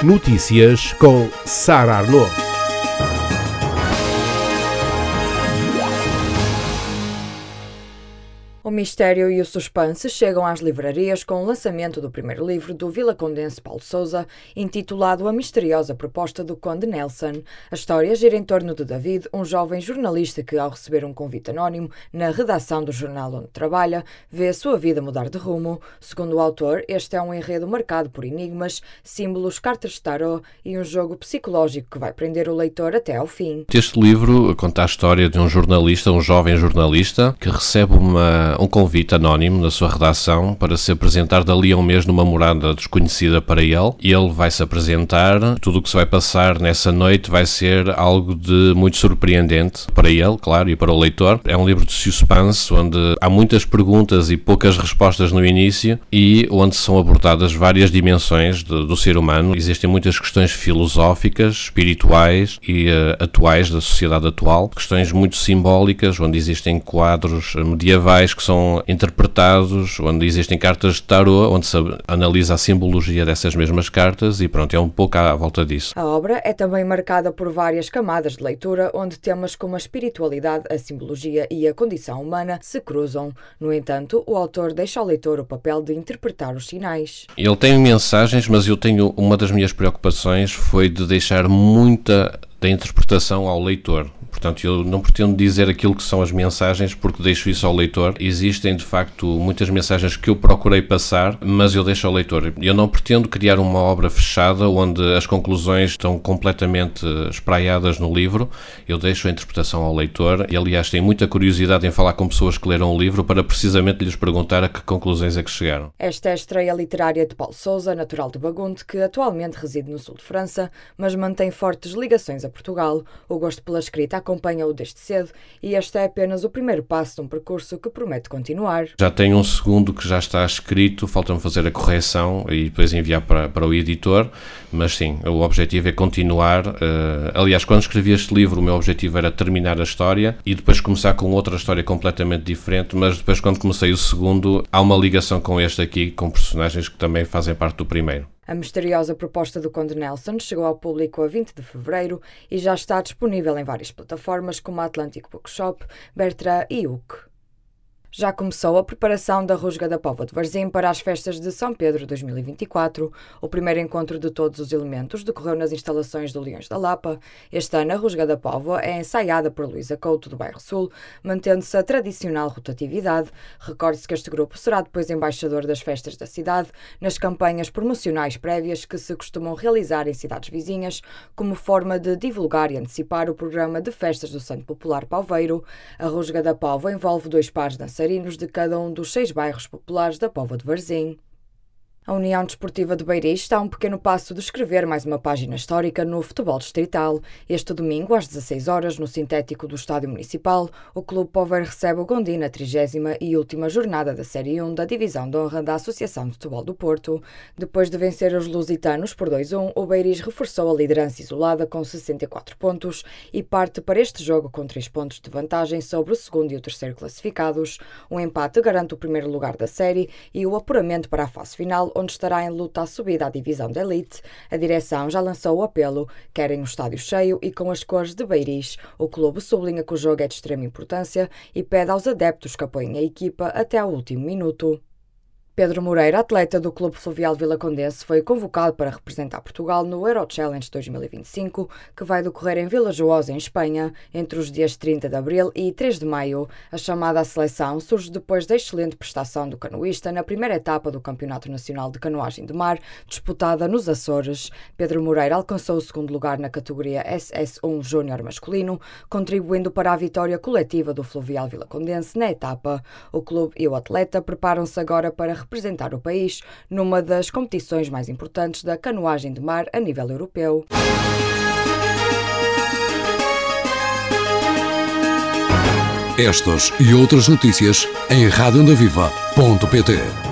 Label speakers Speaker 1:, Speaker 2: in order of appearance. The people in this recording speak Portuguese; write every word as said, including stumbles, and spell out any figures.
Speaker 1: Notícias com Sara Arnaud.
Speaker 2: O mistério e o suspense chegam às livrarias com o lançamento do primeiro livro do vilacondense Paulo Sousa, intitulado A Misteriosa Proposta do Conde Nelson. A história gira em torno de David, um jovem jornalista que, ao receber um convite anónimo na redação do jornal onde trabalha, vê a sua vida mudar de rumo. Segundo o autor, este é um enredo marcado por enigmas, símbolos, cartas de tarot e um jogo psicológico que vai prender o leitor até ao fim.
Speaker 3: Este livro conta a história de um jornalista, um jovem jornalista, que recebe uma um convite anónimo na sua redação para se apresentar dali a um mês numa morada desconhecida para ele, e ele vai se apresentar. Tudo o que se vai passar nessa noite vai ser algo de muito surpreendente para ele, claro, e para o leitor. É um livro de suspense, onde há muitas perguntas e poucas respostas no início, e onde são abordadas várias dimensões de, do ser humano. Existem muitas questões filosóficas, espirituais e uh, atuais da sociedade atual, questões muito simbólicas, onde existem quadros medievais que são interpretados, onde existem cartas de tarot, onde se analisa a simbologia dessas mesmas cartas, e pronto, é um pouco à volta disso.
Speaker 2: A obra é também marcada por várias camadas de leitura, onde temas como a espiritualidade, a simbologia e a condição humana se cruzam. No entanto, o autor deixa ao leitor o papel de interpretar os sinais.
Speaker 3: Ele tem mensagens, mas eu tenho, uma das minhas preocupações foi de deixar muita da interpretação ao leitor. Portanto, eu não pretendo dizer aquilo que são as mensagens, porque deixo isso ao leitor. Existem, de facto, muitas mensagens que eu procurei passar, mas eu deixo ao leitor. Eu não pretendo criar uma obra fechada, onde as conclusões estão completamente espraiadas no livro. Eu deixo a interpretação ao leitor, e, aliás, tenho muita curiosidade em falar com pessoas que leram o livro para precisamente lhes perguntar a que conclusões é que chegaram.
Speaker 2: Esta é a estreia literária de Paulo Sousa, natural de Bagunte, que atualmente reside no sul de França, mas mantém fortes ligações a Portugal. O gosto pela escrita acompanha-o desde cedo, e este é apenas o primeiro passo de um percurso que promete continuar.
Speaker 3: Já tenho um segundo que já está escrito, falta-me fazer a correção e depois enviar para, para o editor, mas sim, o objetivo é continuar. Uh, aliás, quando escrevi este livro, o meu objetivo era terminar a história e depois começar com outra história completamente diferente, mas depois, quando comecei o segundo, há uma ligação com este aqui, com personagens que também fazem parte do primeiro.
Speaker 2: A misteriosa proposta do Conde Nelson chegou ao público a vinte de fevereiro e já está disponível em várias plataformas como a Atlantic Bookshop, Bertrand e U C. Já começou a preparação da Rusga da Póvoa de Varzim para as festas de São Pedro dois mil e vinte e quatro. O primeiro encontro de todos os elementos decorreu nas instalações do Leões da Lapa. Este ano, a Rusga da Póvoa é ensaiada por Luísa Couto, do Bairro Sul, mantendo-se a tradicional rotatividade. Recorde-se que este grupo será depois embaixador das festas da cidade, nas campanhas promocionais prévias que se costumam realizar em cidades vizinhas, como forma de divulgar e antecipar o programa de festas do Santo Popular Pauveiro. A Rusga da Póvoa envolve dois pares dançarinos de cada um dos seis bairros populares da Póvoa de Varzim. A União Desportiva de Beiris está a um pequeno passo de escrever mais uma página histórica no futebol distrital. Este domingo, às dezasseis horas, no sintético do Estádio Municipal, o Clube Póvoa recebe o Gondim na trigésima e última jornada da Série um da Divisão de Honra da Associação de Futebol do Porto. Depois de vencer os lusitanos por dois a um, o Beiris reforçou a liderança isolada com sessenta e quatro pontos e parte para este jogo com três pontos de vantagem sobre o segundo e o terceiro classificados. O empate garante o primeiro lugar da série e o apuramento para a fase final, onde estará em luta a subida à divisão de elite. A direção já lançou o apelo, querem um estádio cheio e com as cores de Beiris. O clube sublinha que o jogo é de extrema importância e pede aos adeptos que apoiem a equipa até ao último minuto. Pedro Moreira, atleta do Clube Fluvial Vilacondense, foi convocado para representar Portugal no Euro Challenge dois mil e vinte e cinco, que vai decorrer em Vilajoiosa, em Espanha, entre os dias trinta de abril e três de maio. A chamada à seleção surge depois da excelente prestação do canoísta na primeira etapa do Campeonato Nacional de Canoagem de Mar, disputada nos Açores. Pedro Moreira alcançou o segundo lugar na categoria S S um Júnior masculino, contribuindo para a vitória coletiva do Fluvial Vilacondense na etapa. O clube e o atleta preparam-se agora para representar o país numa das competições mais importantes da canoagem de mar a nível europeu.
Speaker 4: Estas e outras notícias em rádio onda viva ponto pt.